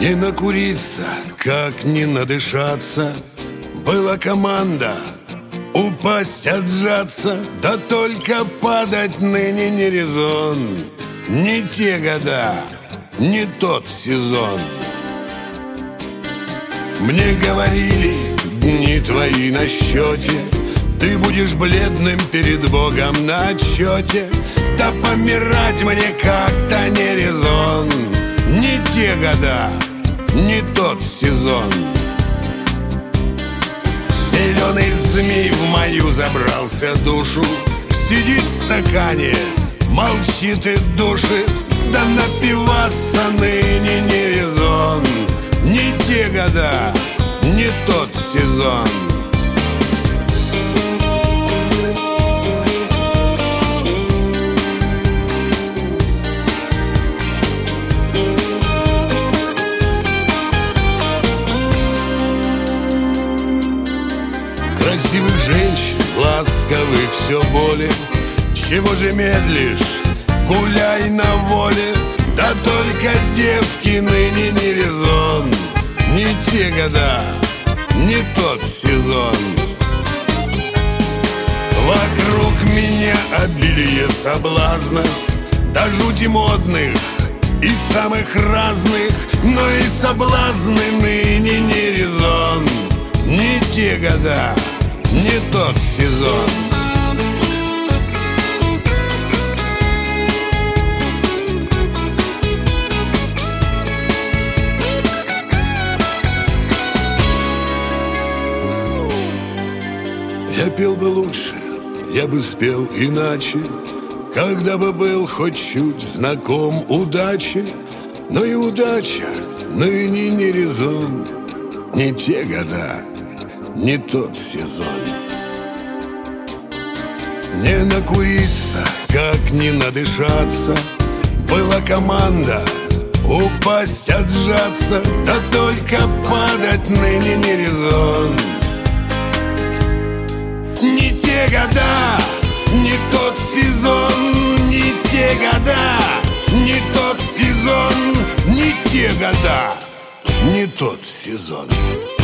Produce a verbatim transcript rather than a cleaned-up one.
Не накуриться, как не надышаться. Была команда упасть, отжаться, да только падать ныне не резон. Не те года, не тот сезон. Мне говорили, дни твои на счете, ты будешь бледным перед Богом на отчете. Да помирать мне как-то не резон. Не те года, не тот сезон. Зеленый змей в мою забрался душу, сидит в стакане, молчит и душит. Да напиваться ныне не резон. Не те года, не тот сезон. Красивых женщин, ласковых все более. Чего же медлишь? Гуляй на воле. Да только девки ныне не резон. Не те года, не тот сезон. Вокруг меня обилие соблазнов, да жути модных и самых разных. Но и соблазны ныне не резон. Не те года, не тот сезон. Я пел бы лучше, я бы спел иначе, когда бы был хоть чуть знаком удаче. Но и удача ныне не резон. Не те года, не тот сезон. Не накуриться, как не надышаться. Была команда упасть, отжаться, да только падать ныне не резон. Не те года, не тот сезон. Не те года, не тот сезон. Не те года, не тот сезон.